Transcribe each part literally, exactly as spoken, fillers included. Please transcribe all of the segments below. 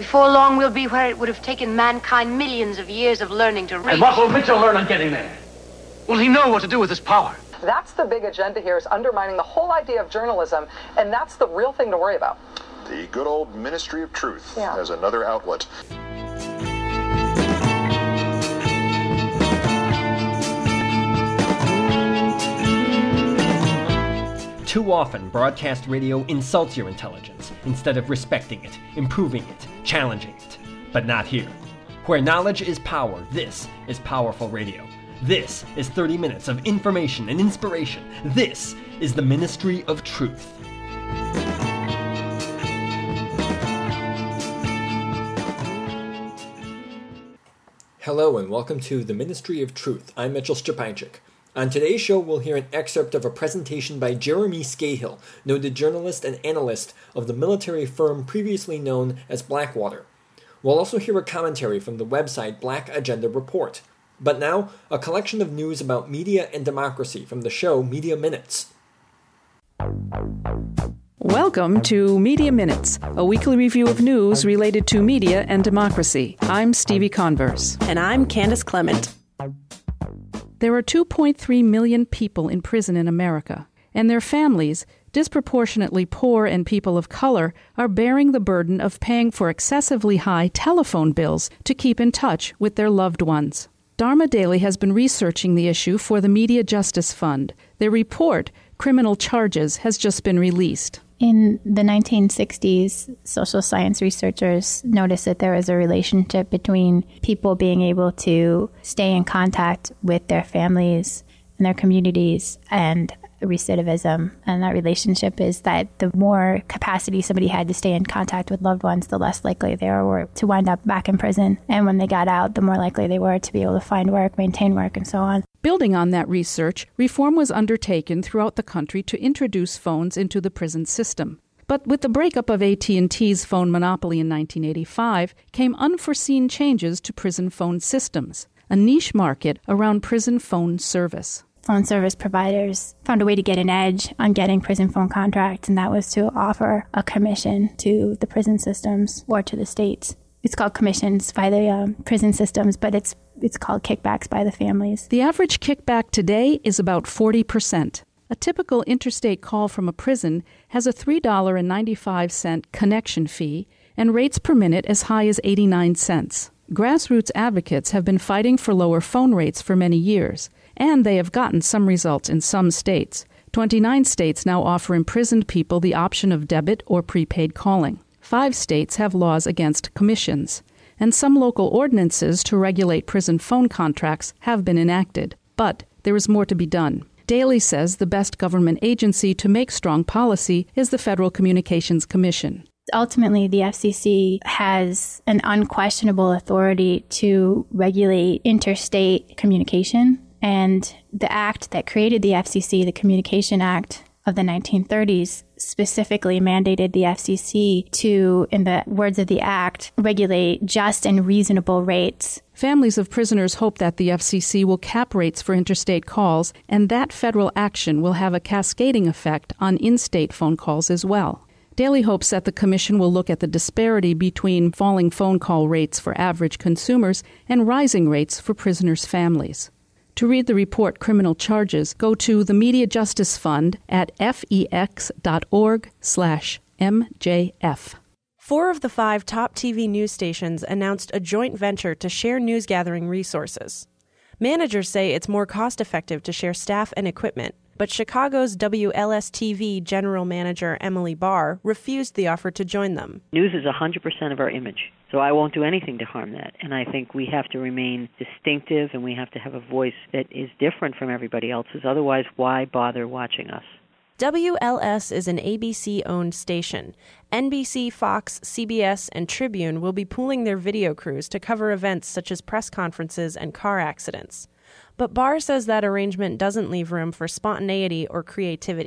Before long, we'll be where it would have taken mankind millions of years of learning to reach. And what will Mitchell learn on getting there? Will he know what to do with his power? That's the big agenda here, is undermining the whole idea of journalism, and that's the real thing to worry about. The good old Ministry of Truth yeah. as another outlet. Too often, broadcast radio insults your intelligence instead of respecting it, improving it, challenging it. But not here. Where knowledge is power, this is powerful radio. This is thirty minutes of information and inspiration. This is the Ministry of Truth. Hello and welcome to the Ministry of Truth. I'm Mitchell Szczepańczyk. On today's show, we'll hear an excerpt of a presentation by Jeremy Scahill, noted journalist and analyst of the military firm previously known as Blackwater. We'll also hear a commentary from the website Black Agenda Report. But now, a collection of news about media and democracy from the show Media Minutes. Welcome to Media Minutes, a weekly review of news related to media and democracy. I'm Stevie Converse. And I'm Candace Clement. There are two point three million people in prison in America, and their families, disproportionately poor and people of color, are bearing the burden of paying for excessively high telephone bills to keep in touch with their loved ones. Dharma Daily has been researching the issue for the Media Justice Fund. Their report, Criminal Charges, has just been released. In the nineteen sixties, social science researchers noticed that there was a relationship between people being able to stay in contact with their families and their communities and recidivism. And that relationship is that the more capacity somebody had to stay in contact with loved ones, the less likely they were to wind up back in prison. And when they got out, the more likely they were to be able to find work, maintain work, and so on. Building on that research, reform was undertaken throughout the country to introduce phones into the prison system. But with the breakup of A T and T's phone monopoly in nineteen eighty-five came unforeseen changes to prison phone systems, a niche market around prison phone service. Phone service providers found a way to get an edge on getting prison phone contracts, and that was to offer a commission to the prison systems or to the states. It's called commissions by the um, prison systems, but it's it's called kickbacks by the families. The average kickback today is about forty percent. A typical interstate call from a prison has a three dollars and ninety-five cents connection fee and rates per minute as high as eighty-nine cents. Grassroots advocates have been fighting for lower phone rates for many years, and they have gotten some results in some states. twenty-nine states now offer imprisoned people the option of debit or prepaid calling. Five states have laws against commissions, and some local ordinances to regulate prison phone contracts have been enacted. But there is more to be done. Daly says the best government agency to make strong policy is the Federal Communications Commission. Ultimately, the F C C has an unquestionable authority to regulate interstate communication. And the act that created the F C C, the Communication Act of the nineteen thirties, specifically mandated the F C C to, in the words of the act, regulate just and reasonable rates. Families of prisoners hope that the F C C will cap rates for interstate calls, and that federal action will have a cascading effect on in-state phone calls as well. Daly hopes that the Commission will look at the disparity between falling phone call rates for average consumers and rising rates for prisoners' families. To read the report Criminal Charges, go to the Media Justice Fund at fex.org slash MJF. Four of the five top T V news stations announced a joint venture to share news-gathering resources. Managers say it's more cost-effective to share staff and equipment, but Chicago's W L S T V general manager Emily Barr refused the offer to join them. News is one hundred percent of our image, so I won't do anything to harm that. And I think we have to remain distinctive, and we have to have a voice that is different from everybody else's. Otherwise, why bother watching us? W L S is an A B C-owned station. N B C, Fox, C B S, and Tribune will be pooling their video crews to cover events such as press conferences and car accidents. But Barr says that arrangement doesn't leave room for spontaneity or creativity.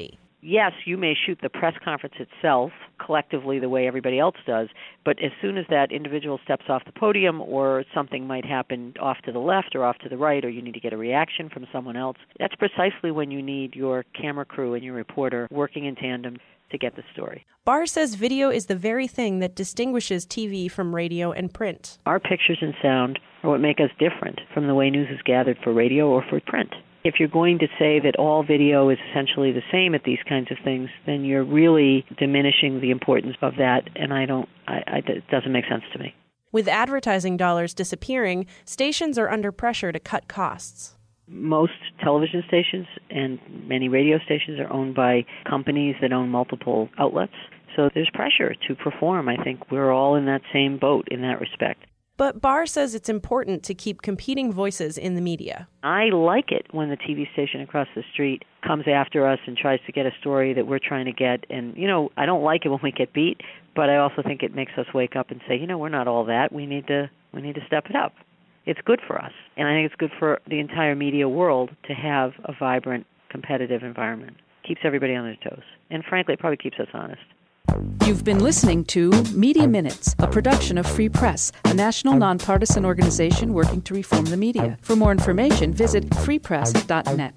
yes, you may shoot the press conference itself collectively the way everybody else does, but as soon as that individual steps off the podium or something might happen off to the left or off to the right, or you need to get a reaction from someone else, that's precisely when you need your camera crew and your reporter working in tandem to get the story. Barr says video is the very thing that distinguishes T V from radio and print. Our pictures and sound are what make us different from the way news is gathered for radio or for print. If you're going to say that all video is essentially the same at these kinds of things, then you're really diminishing the importance of that, and I don't, I, I, it doesn't make sense to me. With advertising dollars disappearing, stations are under pressure to cut costs. Most television stations and many radio stations are owned by companies that own multiple outlets, so there's pressure to perform. I think we're all in that same boat in that respect. But Barr says it's important to keep competing voices in the media. I like it when the T V station across the street comes after us and tries to get a story that we're trying to get. And, you know, I don't like it when we get beat, but I also think it makes us wake up and say, you know, we're not all that. We need to we need to step it up. It's good for us. And I think it's good for the entire media world to have a vibrant, competitive environment. Keeps everybody on their toes. And frankly, it probably keeps us honest. You've been listening to Media Minutes, a production of Free Press, a national nonpartisan organization working to reform the media. For more information, visit free press dot net.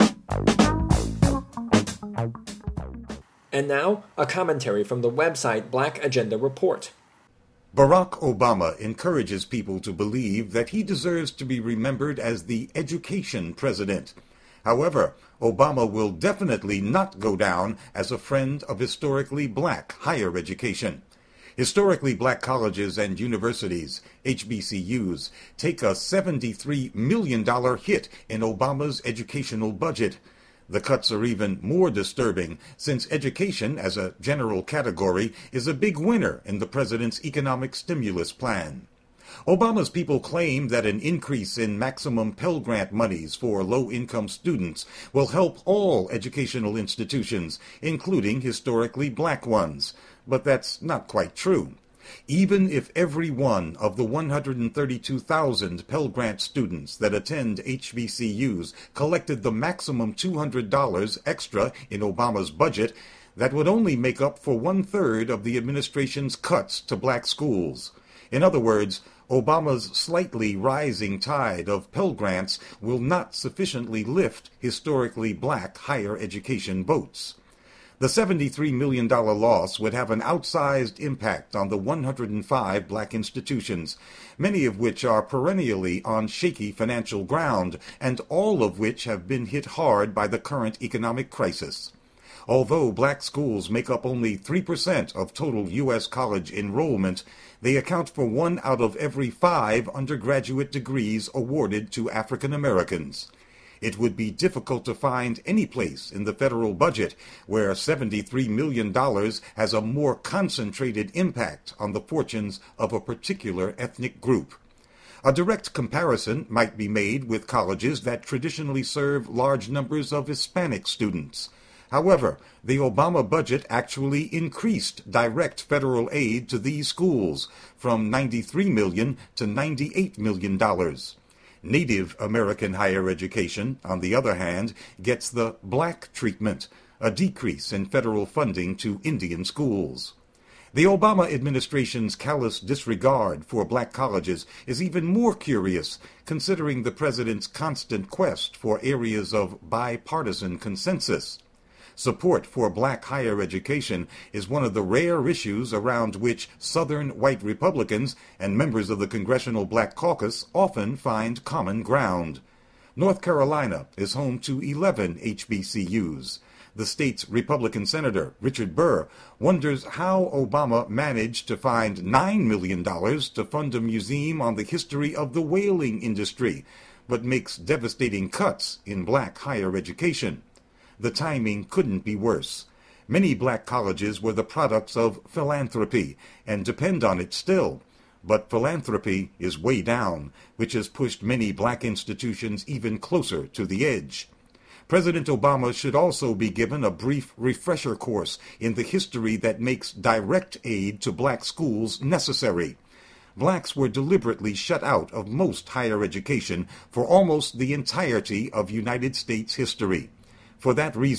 And now, a commentary from the website Black Agenda Report. Barack Obama encourages people to believe that he deserves to be remembered as the education president. However, Obama will definitely not go down as a friend of historically black higher education. Historically black colleges and universities, H B C Us, take a seventy-three million dollars hit in Obama's educational budget. The cuts are even more disturbing since education as a general category is a big winner in the president's economic stimulus plan. Obama's people claim that an increase in maximum Pell Grant monies for low-income students will help all educational institutions, including historically black ones. But that's not quite true. Even if every one of the one hundred thirty-two thousand Pell Grant students that attend H B C Us collected the maximum two hundred dollars extra in Obama's budget, that would only make up for one-third of the administration's cuts to black schools. In other words, Obama's slightly rising tide of Pell Grants will not sufficiently lift historically black higher education votes. The seventy-three million dollars loss would have an outsized impact on the one hundred five black institutions, many of which are perennially on shaky financial ground, and all of which have been hit hard by the current economic crisis. Although black schools make up only three percent of total U S college enrollment, they account for one out of every five undergraduate degrees awarded to African Americans. It would be difficult to find any place in the federal budget where seventy-three million dollars has a more concentrated impact on the fortunes of a particular ethnic group. A direct comparison might be made with colleges that traditionally serve large numbers of Hispanic students. However, the Obama budget actually increased direct federal aid to these schools from ninety-three million dollars to ninety-eight million dollars. Native American higher education, on the other hand, gets the black treatment, a decrease in federal funding to Indian schools. The Obama administration's callous disregard for black colleges is even more curious, considering the president's constant quest for areas of bipartisan consensus. Support for black higher education is one of the rare issues around which Southern white Republicans and members of the Congressional Black Caucus often find common ground. North Carolina is home to eleven H B C Us. The state's Republican Senator, Richard Burr, wonders how Obama managed to find nine million dollars to fund a museum on the history of the whaling industry, but makes devastating cuts in black higher education. The timing couldn't be worse. Many black colleges were the products of philanthropy and depend on it still. But philanthropy is way down, which has pushed many black institutions even closer to the edge. President Obama should also be given a brief refresher course in the history that makes direct aid to black schools necessary. Blacks were deliberately shut out of most higher education for almost the entirety of United States history. For that reason,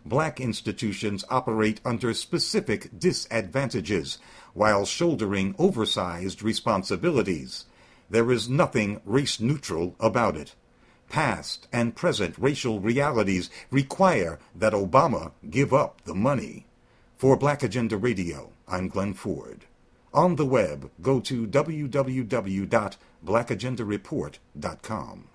black institutions operate under specific disadvantages while shouldering oversized responsibilities. There is nothing race-neutral about it. Past and present racial realities require that Obama give up the money. For Black Agenda Radio, I'm Glenn Ford. On the web, go to w w w dot black agenda report dot com.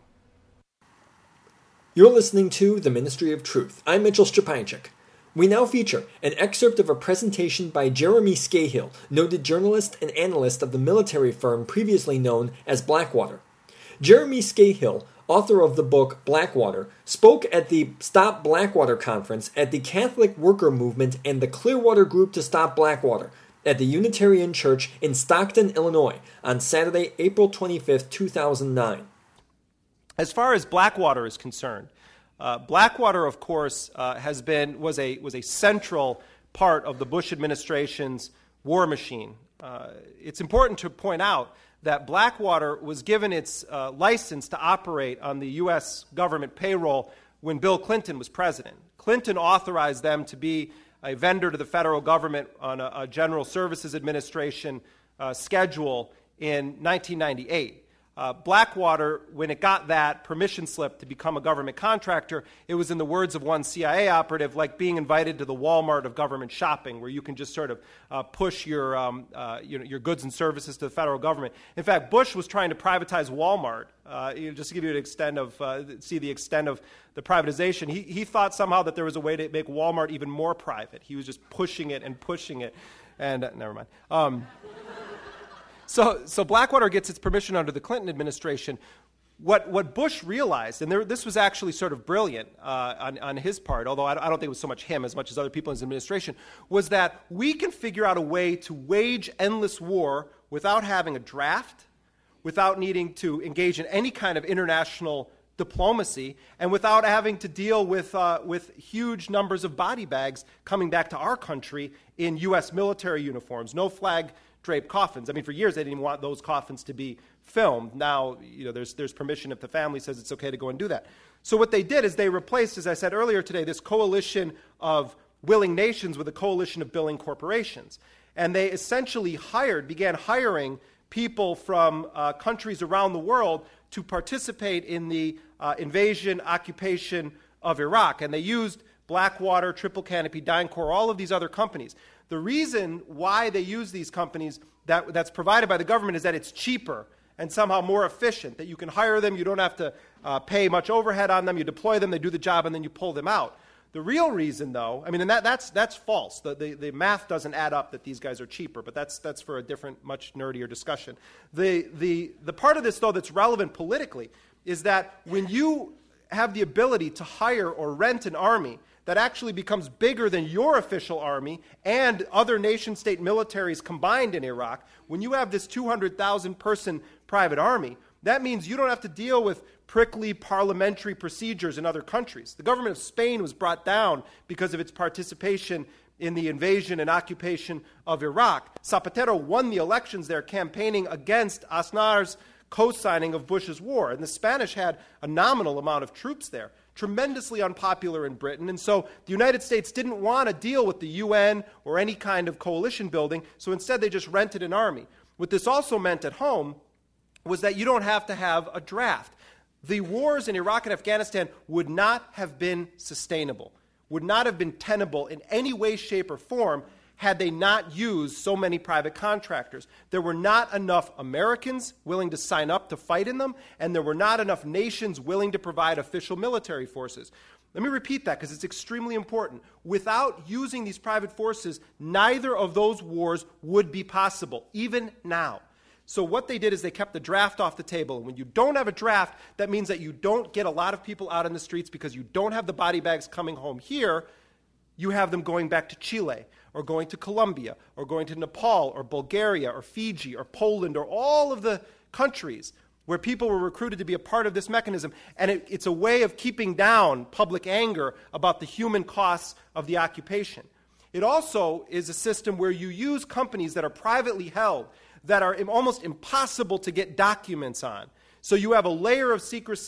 You're listening to The Ministry of Truth. I'm Mitchell Szczepańczyk. We now feature an excerpt of a presentation by Jeremy Scahill, noted journalist and analyst of the military firm previously known as Blackwater. Jeremy Scahill, author of the book Blackwater, spoke at the Stop Blackwater conference at the Catholic Worker Movement and the Clearwater Group to Stop Blackwater at the Unitarian Church in Stockton, Illinois, on Saturday, April twenty-fifth, two thousand nine. As far as Blackwater is concerned, uh, Blackwater, of course, uh, has been was a was a central part of the Bush administration's war machine. Uh, it's important to point out that Blackwater was given its uh, license to operate on the U S government payroll when Bill Clinton was president. Clinton authorized them to be a vendor to the federal government on a, a General Services Administration uh, schedule in nineteen ninety-eight. Uh, Blackwater, when it got that permission slip to become a government contractor, it was, in the words of one C I A operative, like being invited to the Walmart of government shopping, where you can just sort of uh, push your, um, uh, you know, your goods and services to the federal government. In fact, Bush was trying to privatize Walmart. Uh, you know, just to give you an extent of, uh, see the extent of the privatization, he, he thought somehow that there was a way to make Walmart even more private. He was just pushing it and pushing it, and uh, never mind. Um, So, so Blackwater gets its permission under the Clinton administration. What, what Bush realized, and there, this was actually sort of brilliant uh, on, on his part, although I, I don't think it was so much him as much as other people in his administration, was that we can figure out a way to wage endless war without having a draft, without needing to engage in any kind of international diplomacy, and without having to deal with, uh, with huge numbers of body bags coming back to our country in U S military uniforms. No flag draped coffins. I mean, for years they didn't even want those coffins to be filmed. Now, you know, there's there's permission if the family says it's okay to go and do that. So what they did is they replaced, as I said earlier today, this coalition of willing nations with a coalition of billing corporations. And they essentially hired, began hiring people from uh, countries around the world to participate in the uh, invasion, occupation of Iraq. And they used Blackwater, Triple Canopy, DynCorp, all of these other companies. The reason why they use these companies that, that's provided by the government is that it's cheaper and somehow more efficient, that you can hire them, you don't have to uh, pay much overhead on them, you deploy them, they do the job, and then you pull them out. The real reason, though, I mean, and that, that's, that's false. The, the, the math doesn't add up that these guys are cheaper, but that's, that's for a different, much nerdier discussion. The, the, the part of this, though, that's relevant politically is that when you have the ability to hire or rent an army that actually becomes bigger than your official army and other nation-state militaries combined in Iraq, when you have this two hundred thousand person private army, that means you don't have to deal with prickly parliamentary procedures in other countries. The government of Spain was brought down because of its participation in the invasion and occupation of Iraq. Zapatero won the elections there campaigning against Aznar's co-signing of Bush's war, and the Spanish had a nominal amount of troops there. Tremendously unpopular in Britain, and so the United States didn't want to deal with the U N or any kind of coalition building, so instead they just rented an army. What this also meant at home was that you don't have to have a draft. The wars in Iraq and Afghanistan would not have been sustainable, would not have been tenable in any way, shape, or form had they not used so many private contractors. There were not enough Americans willing to sign up to fight in them, and there were not enough nations willing to provide official military forces. Let me repeat that because it's extremely important. Without using these private forces, neither of those wars would be possible, even now. So what they did is they kept the draft off the table. And when you don't have a draft, that means that you don't get a lot of people out in the streets because you don't have the body bags coming home here. You have them going back to Chile, or going to Colombia, or going to Nepal, or Bulgaria, or Fiji, or Poland, or all of the countries where people were recruited to be a part of this mechanism. And it, it's a way of keeping down public anger about the human costs of the occupation. It also is a system where you use companies that are privately held, that are almost impossible to get documents on. So you have a layer of secrecy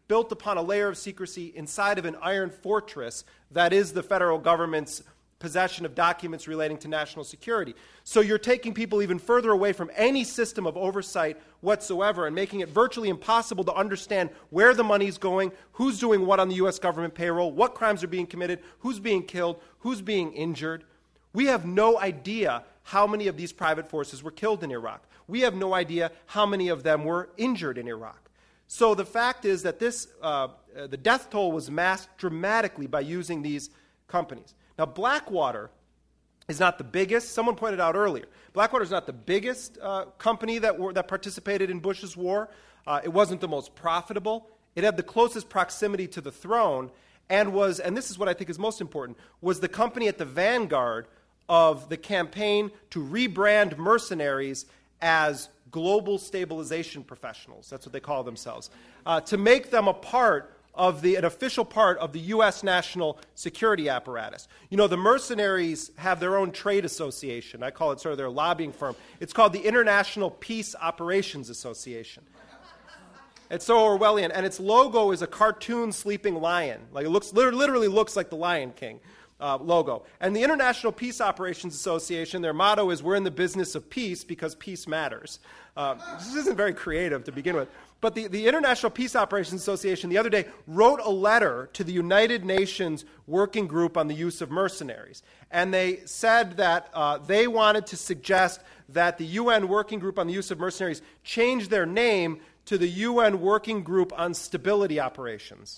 built upon a layer of secrecy inside of an iron fortress that is the federal government's possession of documents relating to national security. So you're taking people even further away from any system of oversight whatsoever and making it virtually impossible to understand where the money's going, who's doing what on the U S government payroll, what crimes are being committed, who's being killed, who's being injured. We have no idea how many of these private forces were killed in Iraq. We have no idea how many of them were injured in Iraq. So the fact is that this, uh, uh, the death toll was masked dramatically by using these companies. Now, Blackwater is not the biggest. Someone pointed out earlier, Blackwater is not the biggest uh, company that, were, that participated in Bush's war. Uh, it wasn't the most profitable. It had the closest proximity to the throne and was, and this is what I think is most important, was the company at the vanguard of the campaign to rebrand mercenaries as global stabilization professionals. That's what they call themselves. Uh, to make them a part of the, an official part of the U S national security apparatus. You know, the mercenaries have their own trade association. I call it sort of their lobbying firm. It's called the International Peace Operations Association. It's so Orwellian, and its logo is a cartoon sleeping lion. Like it looks, literally looks like the Lion King uh, logo. And the International Peace Operations Association, their motto is, we're in the business of peace because peace matters. Uh, this isn't very creative to begin with. But the, the International Peace Operations Association the other day wrote a letter to the United Nations Working Group on the Use of Mercenaries. And they said that uh, they wanted to suggest that the U N Working Group on the Use of Mercenaries change their name to the U N Working Group on Stability Operations.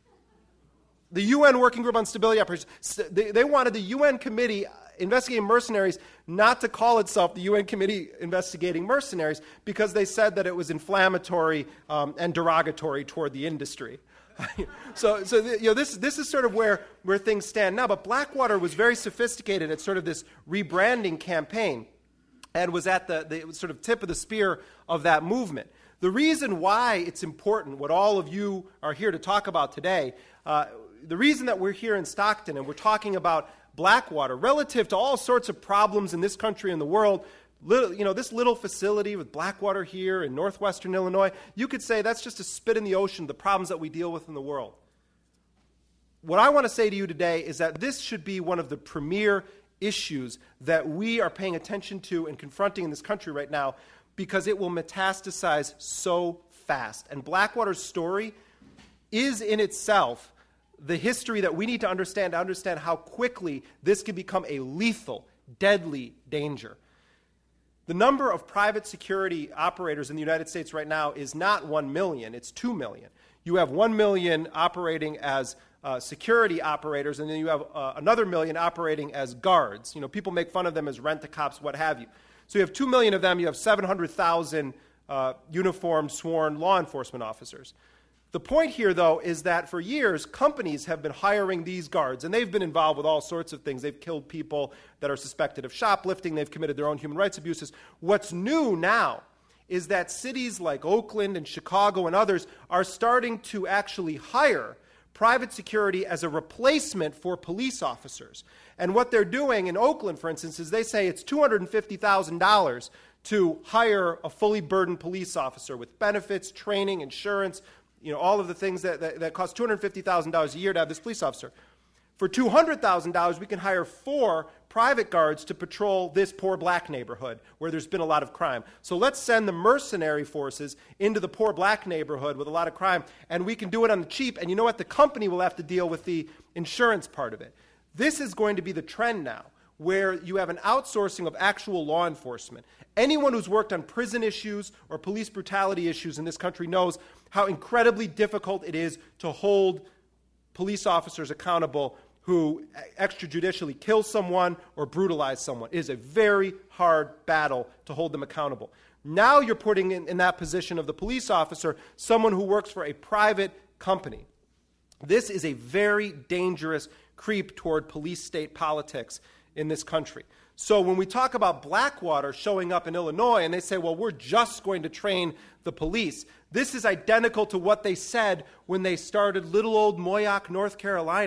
The U N Working Group on Stability Operations, they, they wanted the U N Committee investigating mercenaries not to call itself the U N Committee investigating mercenaries because they said that it was inflammatory um, and derogatory toward the industry. so so the, you know, this, this is sort of where, where things stand now. But Blackwater was very sophisticated at sort of this rebranding campaign and was at the, the sort of tip of the spear of that movement. The reason why it's important, what all of you are here to talk about today, uh, the reason that we're here in Stockton and we're talking about Blackwater, relative to all sorts of problems in this country and the world, little, you know, this little facility with Blackwater here in northwestern Illinois, you could say that's just a spit in the ocean, the problems that we deal with in the world. What I want to say to you today is that this should be one of the premier issues that we are paying attention to and confronting in this country right now because it will metastasize so fast. And Blackwater's story is in itself the history that we need to understand to understand how quickly this can become a lethal, deadly danger. The number of private security operators in the United States right now is not one million, it's two million. You have one million operating as uh, security operators, and then you have uh, another million operating as guards. You know, people make fun of them as rent-a-cops, what have you. So you have two million of them, you have seven hundred thousand uh, uniformed, sworn law enforcement officers. The point here, though, is that for years, companies have been hiring these guards, and they've been involved with all sorts of things. They've killed people that are suspected of shoplifting. They've committed their own human rights abuses. What's new now is that cities like Oakland and Chicago and others are starting to actually hire private security as a replacement for police officers. And what they're doing in Oakland, for instance, is they say it's two hundred fifty thousand dollars to hire a fully burdened police officer with benefits, training, insurance, you know, all of the things that, that, that cost two hundred fifty thousand dollars a year to have this police officer. For two hundred thousand dollars, we can hire four private guards to patrol this poor black neighborhood where there's been a lot of crime. So let's send the mercenary forces into the poor black neighborhood with a lot of crime, and we can do it on the cheap. And you know what? The company will have to deal with the insurance part of it. This is going to be the trend now, where you have an outsourcing of actual law enforcement. Anyone who's worked on prison issues or police brutality issues in this country knows how incredibly difficult it is to hold police officers accountable who extrajudicially kill someone or brutalize someone. It is a very hard battle to hold them accountable. Now you're putting in, in that position of the police officer someone who works for a private company. This is a very dangerous creep toward police-state politics in this country. So when we talk about Blackwater showing up in Illinois and they say, well, we're just going to train the police, this is identical to what they said when they started little old Moyock, North Carolina,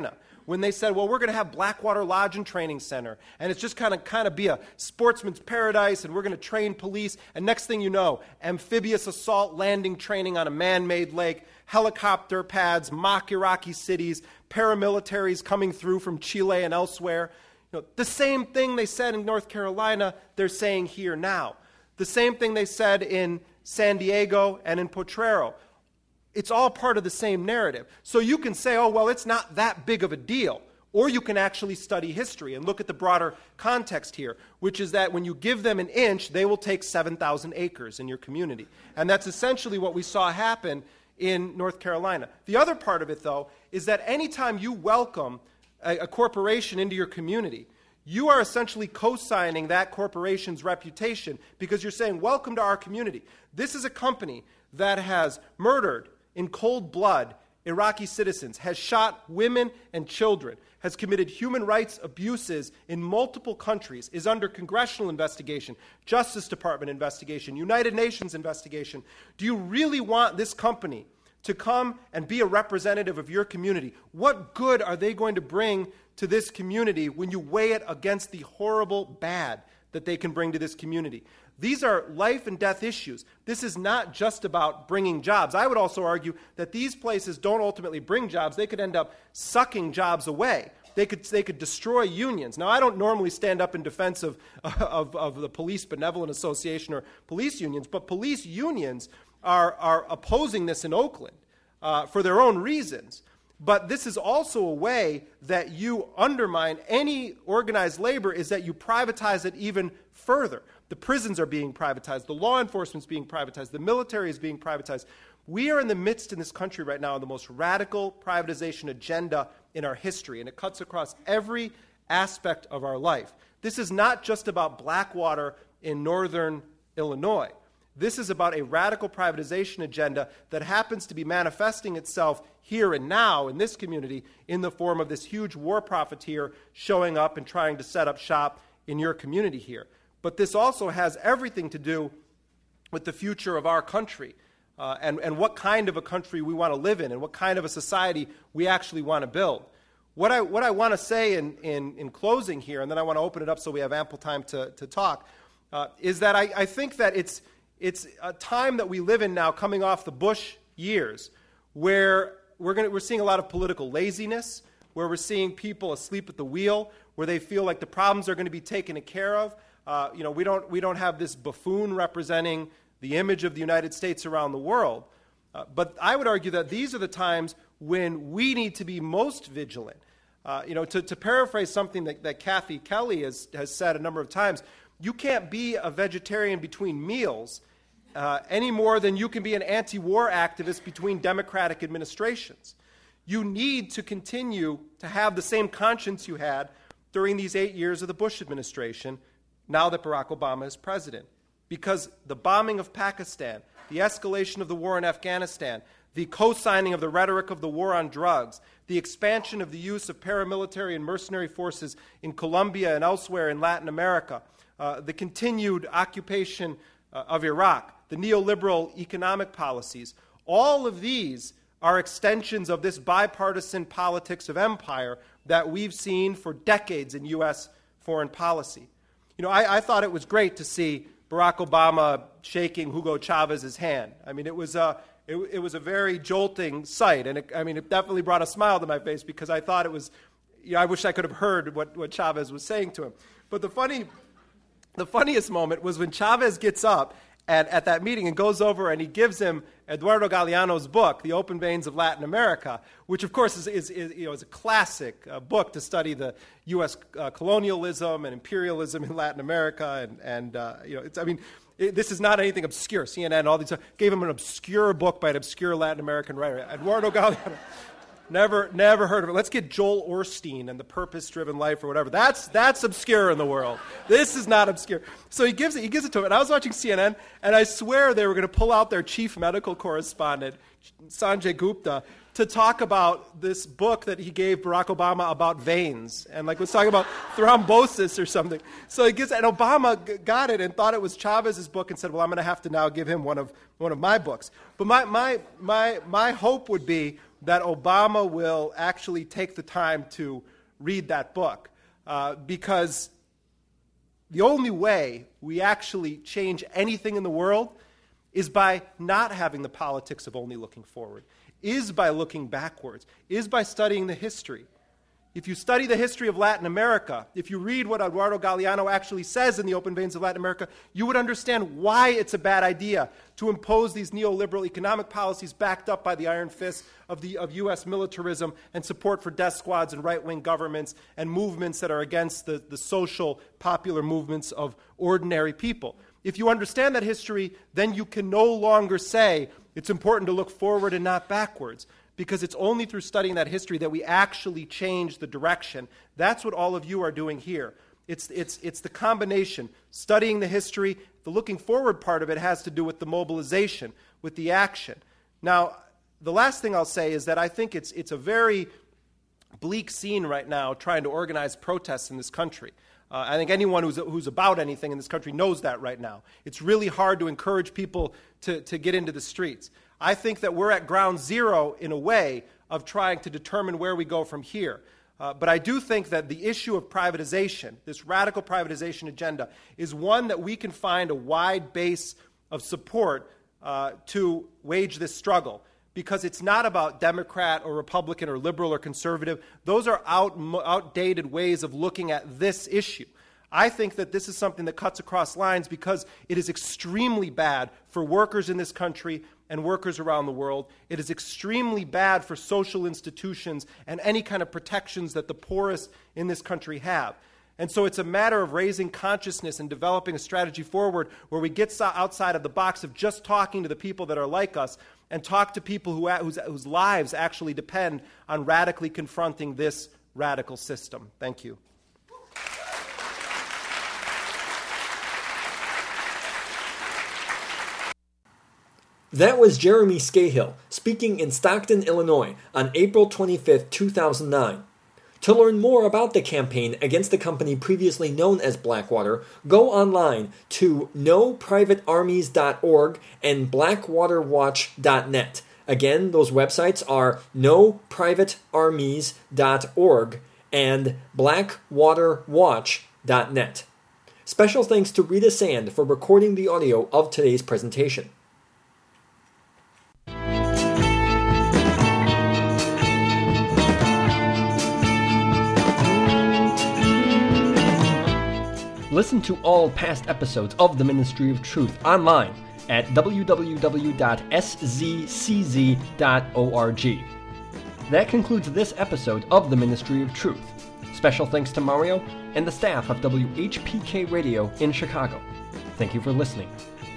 when they said, well, we're going to have Blackwater Lodge and Training Center, and it's just kind of kind of be a sportsman's paradise, and we're going to train police, and next thing you know, amphibious assault landing training on a man-made lake, helicopter pads, mock Iraqi cities, paramilitaries coming through from Chile and elsewhere. You know, the same thing they said in North Carolina, they're saying here now. The same thing they said in San Diego and in Potrero. It's all part of the same narrative. So you can say, oh, well, it's not that big of a deal. Or you can actually study history and look at the broader context here, which is that when you give them an inch, they will take seven thousand acres in your community. And that's essentially what we saw happen in North Carolina. The other part of it, though, is that anytime you welcome a, a corporation into your community, you are essentially co-signing that corporation's reputation because you're saying, welcome to our community. This is a company that has murdered in cold blood Iraqi citizens, has shot women and children, has committed human rights abuses in multiple countries, is under congressional investigation, Justice Department investigation, United Nations investigation. Do you really want this company to come and be a representative of your community? What good are they going to bring to this community when you weigh it against the horrible bad that they can bring to this community? These are life and death issues. This is not just about bringing jobs. I would also argue that these places don't ultimately bring jobs. They could end up sucking jobs away. They could, they could destroy unions. Now, I don't normally stand up in defense of, of, of the Police Benevolent Association or police unions, but police unions are, are opposing this in Oakland uh, for their own reasons. But this is also a way that you undermine any organized labor, is that you privatize it even further. The prisons are being privatized. The law enforcement is being privatized. The military is being privatized. We are in the midst in this country right now of the most radical privatization agenda in our history, and it cuts across every aspect of our life. This is not just about Blackwater in northern Illinois. This is about a radical privatization agenda that happens to be manifesting itself here and now in this community in the form of this huge war profiteer showing up and trying to set up shop in your community here. But this also has everything to do with the future of our country uh, and, and what kind of a country we want to live in and what kind of a society we actually want to build. What I, what I want to say in, in, in closing here, and then I want to open it up so we have ample time to, to talk, uh, is that I, I think that it's, it's a time that we live in now coming off the Bush years where we're, gonna, we're seeing a lot of political laziness, where we're seeing people asleep at the wheel, where they feel like the problems are going to be taken care of. Uh, you know, we don't, we don't have this buffoon representing the image of the United States around the world. Uh, but I would argue that these are the times when we need to be most vigilant. Uh, you know, to, to paraphrase something that, that Kathy Kelly has, has said a number of times, you can't be a vegetarian between meals uh, any more than you can be an anti-war activist between Democratic administrations. You need to continue to have the same conscience you had during these eight years of the Bush administration, now that Barack Obama is president. Because the bombing of Pakistan, the escalation of the war in Afghanistan, the co-signing of the rhetoric of the war on drugs, the expansion of the use of paramilitary and mercenary forces in Colombia and elsewhere in Latin America, uh, the continued occupation uh, of Iraq, the neoliberal economic policies, all of these are extensions of this bipartisan politics of empire that we've seen for decades in U S foreign policy. You know, I, I thought it was great to see Barack Obama shaking Hugo Chavez's hand. I mean, it was a, it, it was a very jolting sight, and it, I mean, it definitely brought a smile to my face because I thought it was, you know, I wish I could have heard what, what Chavez was saying to him. But the funny, the funniest moment was when Chavez gets up at, at that meeting and goes over and he gives him Eduardo Galeano's book, The Open Veins of Latin America, which of course is, is, is, you know, is a classic uh, book to study the U S uh, colonialism and imperialism in Latin America. And, and uh, you know, it's, I mean, it, this is not anything obscure. C N N, all these, uh, gave him an obscure book by an obscure Latin American writer, Eduardo Galeano. Never, never heard of it. Let's get Joel Osteen and The Purpose-Driven Life or whatever. That's that's obscure in the world. This is not obscure. So he gives it. He gives it to him. And I was watching C N N, and I swear they were going to pull out their chief medical correspondent, Sanjay Gupta, to talk about this book that he gave Barack Obama about veins, and like was talking about thrombosis or something. So he gets, and Obama g- got it and thought it was Chavez's book and said, "Well, I'm going to have to now give him one of one of my books." But my my my my hope would be that Obama will actually take the time to read that book, uh, because the only way we actually change anything in the world is by not having the politics of only looking forward, is by looking backwards, is by studying the history. If you study the history of Latin America, if you read what Eduardo Galeano actually says in The Open Veins of Latin America, you would understand why it's a bad idea to impose these neoliberal economic policies backed up by the iron fist of, the, of U S militarism and support for death squads and right-wing governments and movements that are against the, the social, popular movements of ordinary people. If you understand that history, then you can no longer say it's important to look forward and not backwards, because it's only through studying that history that we actually change the direction. That's what all of you are doing here. It's, it's, it's the combination, studying the history. The looking forward part of it has to do with the mobilization, with the action. Now, the last thing I'll say is that I think it's, it's a very bleak scene right now trying to organize protests in this country. Uh, I think anyone who's, who's about anything in this country knows that right now. It's really hard to encourage people to, to get into the streets. I think that we're at ground zero, in a way, of trying to determine where we go from here. Uh, but I do think that the issue of privatization, this radical privatization agenda, is one that we can find a wide base of support uh, to wage this struggle. Because it's not about Democrat or Republican or liberal or conservative. Those are out, outdated ways of looking at this issue. I think that this is something that cuts across lines because it is extremely bad for workers in this country and workers around the world. It is extremely bad for social institutions and any kind of protections that the poorest in this country have. And so it's a matter of raising consciousness and developing a strategy forward where we get outside of the box of just talking to the people that are like us and talk to people who, whose, whose lives actually depend on radically confronting this radical system. Thank you. That was Jeremy Scahill speaking in Stockton, Illinois on April twenty-fifth, two thousand nine. To learn more about the campaign against the company previously known as Blackwater, go online to no private armies dot org and blackwater watch dot net. Again, those websites are no private armies dot org and blackwater watch dot net. Special thanks to Rita Sand for recording the audio of today's presentation. Listen to all past episodes of the Ministry of Truth online at w w w dot s z c z dot org. That concludes this episode of the Ministry of Truth. Special thanks to Mario and the staff of W H P K Radio in Chicago. Thank you for listening.